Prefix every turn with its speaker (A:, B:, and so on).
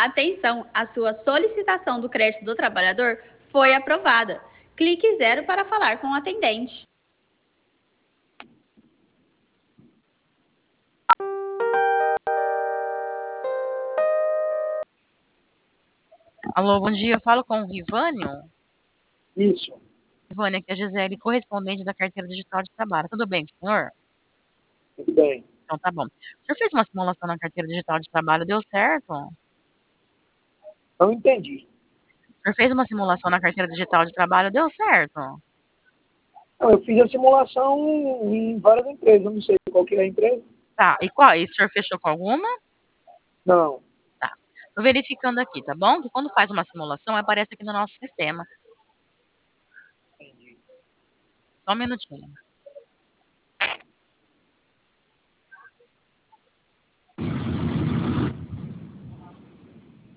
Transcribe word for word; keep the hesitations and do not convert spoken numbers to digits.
A: Atenção, a sua solicitação do crédito do trabalhador foi aprovada. Clique zero para falar com o atendente.
B: Alô, bom dia. Eu falo com o Rivânio.
C: Isso,
B: Rivânio, aqui é a Gisele, correspondente da carteira digital de trabalho. Tudo bem com o senhor?
C: tudo bem.
B: Então tá bom. O senhor fez uma simulação na carteira digital de trabalho, deu certo? O
C: Não entendi.
B: senhor fez uma simulação na carteira digital de trabalho, deu certo?
C: Não, eu fiz a simulação em várias empresas, eu não sei qual que é a empresa.
B: Tá, e qual? E o senhor fechou com alguma?
C: Não,
B: Tá. Tô verificando aqui, tá bom? Que quando faz uma simulação, aparece aqui no nosso sistema.
C: entendi.
B: Só um minutinho.